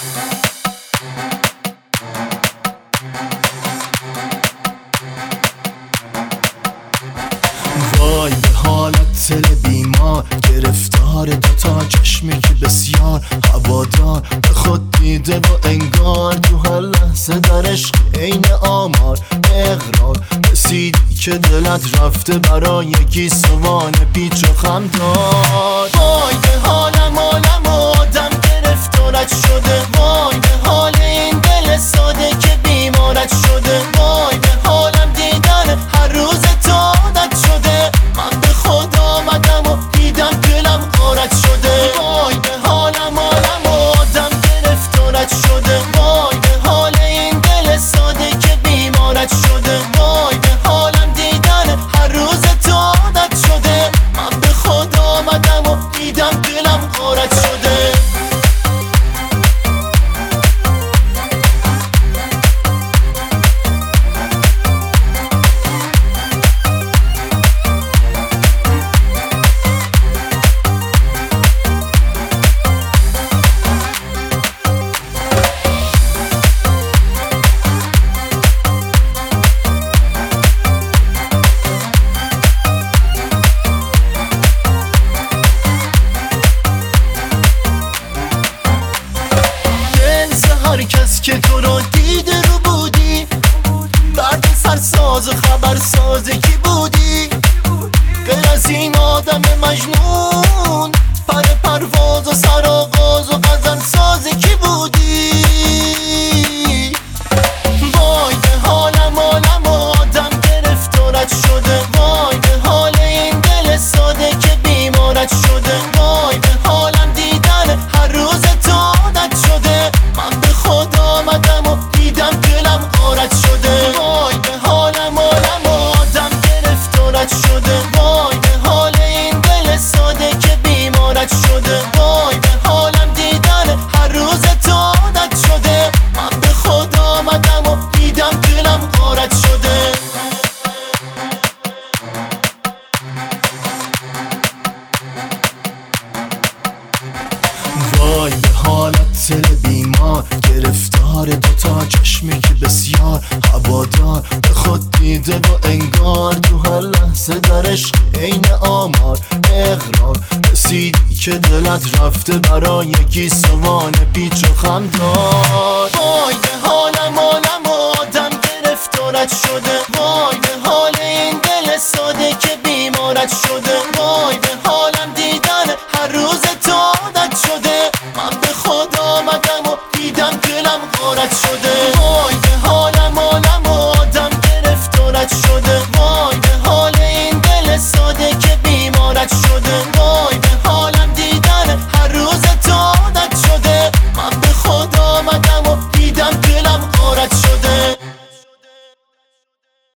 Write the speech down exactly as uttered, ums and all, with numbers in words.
وای به حالت دل بیمار، گرفتار دوتا چشمی که بسیار هوادار، به خود دیده و انگار تو هر لحظه در عشق عین آمار. اقرار رسیدی که دلت رفته برای گیسوان پیچ و خم دار. وای به حالم عالم آدم گرفتارت شده، وای به حال این دل ساده که بیمارت شده. وای به حالم دیدن هر روز تو عادت شده، من به خود آمدم و دیدم دلم غارت شده. وای به حالم عالم آدم گرفتارت شده، وای به حال این دل ساده که بیمارت شده. وای به حالم دیدن هر روز تو عادت شده، من به خود آمدم و دیدم دلم غارت شده. هر کس که تو رو دیده رو بودی، بعد سرساز و خبرساز کی بودی؟ غیر از این آدم مجنون پر پرواز و سرآغاز و غزل ساز کی بودی؟ وای به حالم عالم آدم گرفتارت شده، وای به حال این دل ساده که بیمارت شده. وای به حالم دیدن هر روز تو عادت شده، من به خود آمدم و دیدم دلم غارت شده. وای به حالم عالم آدم گرفتارت شده، وای به حال این دل ساده که بیمارت شده. وای به حالم دیدن هر روز تو عادت شده، من به خود آمدم و دیدم دلم غارت شده. وای به حالت دل بیمار، گرفتار دوتا چشمی که بسیار هوادار، به خود دیده و انگار تو هر لحظه در عشق عین آمار. اقرار رسیدی که دلت رفته برای گیسوان پیچ و خم دار. وای به حالم عالم آدم گرفتارت شده، وای به حال این دل ساده که بیمارت شده. وای به حالم دیدن هر روز تو عادت شده، من به خود آمدم و دیدم دلم غارت شده. وای به حالم عالم آدم گرفتارت شده، وای به حال این دل ساده که بیمارت شده.